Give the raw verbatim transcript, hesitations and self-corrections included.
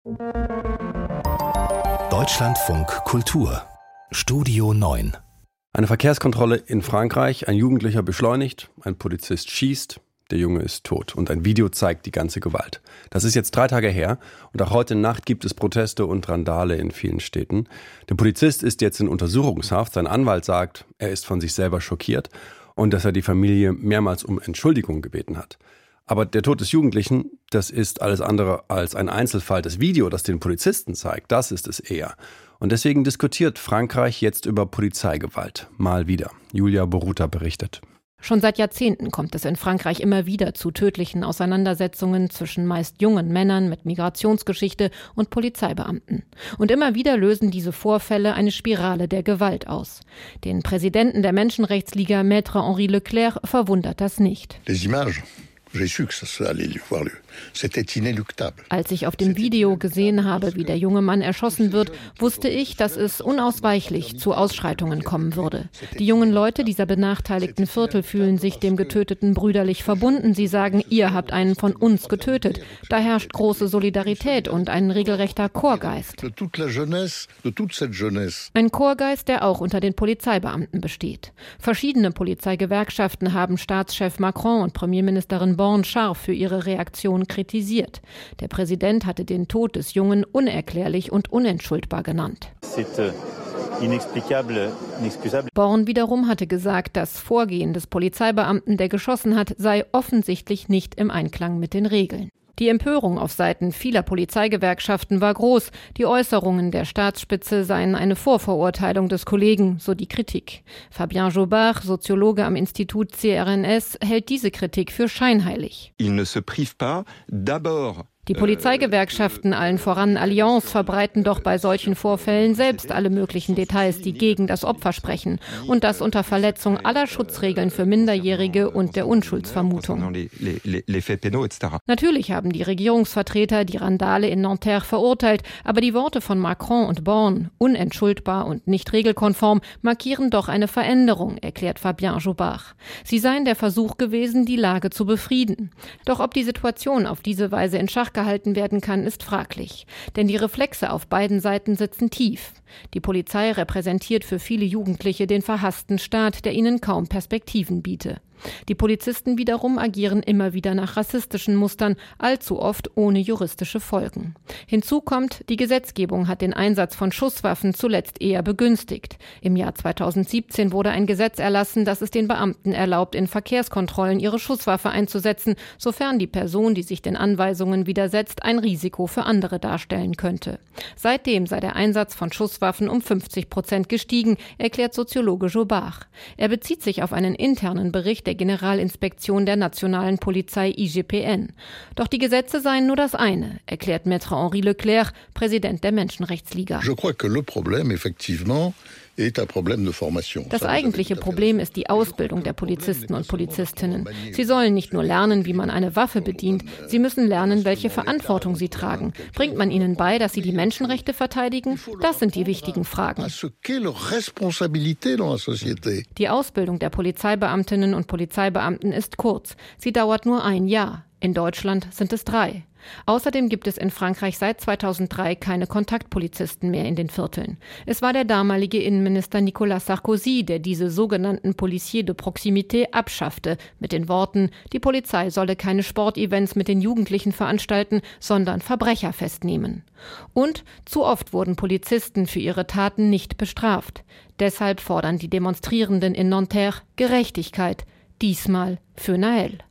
Deutschlandfunk Kultur Studio neun. Eine Verkehrskontrolle in Frankreich, ein Jugendlicher beschleunigt, ein Polizist schießt, der Junge ist tot und ein Video zeigt die ganze Gewalt. Das ist jetzt drei Tage her und auch heute Nacht gibt es Proteste und Randale in vielen Städten. Der Polizist ist jetzt in Untersuchungshaft, sein Anwalt sagt, er ist von sich selber schockiert und dass er die Familie mehrmals um Entschuldigung gebeten hat. Aber der Tod des Jugendlichen, das ist alles andere als ein Einzelfall. Das Video, das den Polizisten zeigt, das ist es eher. Und deswegen diskutiert Frankreich jetzt über Polizeigewalt. Mal wieder. Julia Boruta berichtet. Schon seit Jahrzehnten kommt es in Frankreich immer wieder zu tödlichen Auseinandersetzungen zwischen meist jungen Männern mit Migrationsgeschichte und Polizeibeamten. Und immer wieder lösen diese Vorfälle eine Spirale der Gewalt aus. Den Präsidenten der Menschenrechtsliga, Maître Henri Leclerc, verwundert das nicht. Les images. Als ich auf dem Video gesehen habe, wie der junge Mann erschossen wird, wusste ich, dass es unausweichlich zu Ausschreitungen kommen würde. Die jungen Leute dieser benachteiligten Viertel fühlen sich dem Getöteten brüderlich verbunden. Sie sagen, ihr habt einen von uns getötet. Da herrscht große Solidarität und ein regelrechter Chorgeist. Ein Chorgeist, der auch unter den Polizeibeamten besteht. Verschiedene Polizeigewerkschaften haben Staatschef Macron und Premierministerin Borne scharf für ihre Reaktion kritisiert. Der Präsident hatte den Tod des Jungen unerklärlich und unentschuldbar genannt. Borne wiederum hatte gesagt, das Vorgehen des Polizeibeamten, der geschossen hat, sei offensichtlich nicht im Einklang mit den Regeln. Die Empörung auf Seiten vieler Polizeigewerkschaften war groß. Die Äußerungen der Staatsspitze seien eine Vorverurteilung des Kollegen, so die Kritik. Fabien Jobard, Soziologe am Institut C R N S, hält diese Kritik für scheinheilig. Il ne se prive pas d'abord. Die Polizeigewerkschaften, allen voran Allianz, verbreiten doch bei solchen Vorfällen selbst alle möglichen Details, die gegen das Opfer sprechen. Und das unter Verletzung aller Schutzregeln für Minderjährige und der Unschuldsvermutung. Natürlich haben die Regierungsvertreter die Randale in Nanterre verurteilt, aber die Worte von Macron und Borne, unentschuldbar und nicht regelkonform, markieren doch eine Veränderung, erklärt Fabien Jobard. Sie seien der Versuch gewesen, die Lage zu befrieden. Doch ob die Situation auf diese Weise in Schach gehalten werden kann, ist fraglich. Denn die Reflexe auf beiden Seiten sitzen tief. Die Polizei repräsentiert für viele Jugendliche den verhassten Staat, der ihnen kaum Perspektiven biete. Die Polizisten wiederum agieren immer wieder nach rassistischen Mustern, allzu oft ohne juristische Folgen. Hinzu kommt, die Gesetzgebung hat den Einsatz von Schusswaffen zuletzt eher begünstigt. Im Jahr zweitausendsiebzehn wurde ein Gesetz erlassen, das es den Beamten erlaubt, in Verkehrskontrollen ihre Schusswaffe einzusetzen, sofern die Person, die sich den Anweisungen widersetzt, ein Risiko für andere darstellen könnte. Seitdem sei der Einsatz von Schusswaffen um fünfzig Prozent gestiegen, erklärt Soziologe Jobard. Er bezieht sich auf einen internen Bericht der Generalinspektion der nationalen Polizei I G P N. Doch die Gesetze seien nur das eine, erklärt Maître Henri Leclerc, Präsident der Menschenrechtsliga. Je crois que le problème, effectivement, Das eigentliche Problem ist die Ausbildung der Polizisten und Polizistinnen. Sie sollen nicht nur lernen, wie man eine Waffe bedient, sie müssen lernen, welche Verantwortung sie tragen. Bringt man ihnen bei, dass sie die Menschenrechte verteidigen? Das sind die wichtigen Fragen. Die Ausbildung der Polizeibeamtinnen und Polizeibeamten ist kurz. Sie dauert nur ein Jahr. In Deutschland sind es drei. Außerdem gibt es in Frankreich seit zweitausenddrei keine Kontaktpolizisten mehr in den Vierteln. Es war der damalige Innenminister Nicolas Sarkozy, der diese sogenannten Policiers de Proximité abschaffte, mit den Worten, die Polizei solle keine Sportevents mit den Jugendlichen veranstalten, sondern Verbrecher festnehmen. Und zu oft wurden Polizisten für ihre Taten nicht bestraft. Deshalb fordern die Demonstrierenden in Nanterre Gerechtigkeit, diesmal für Nahel.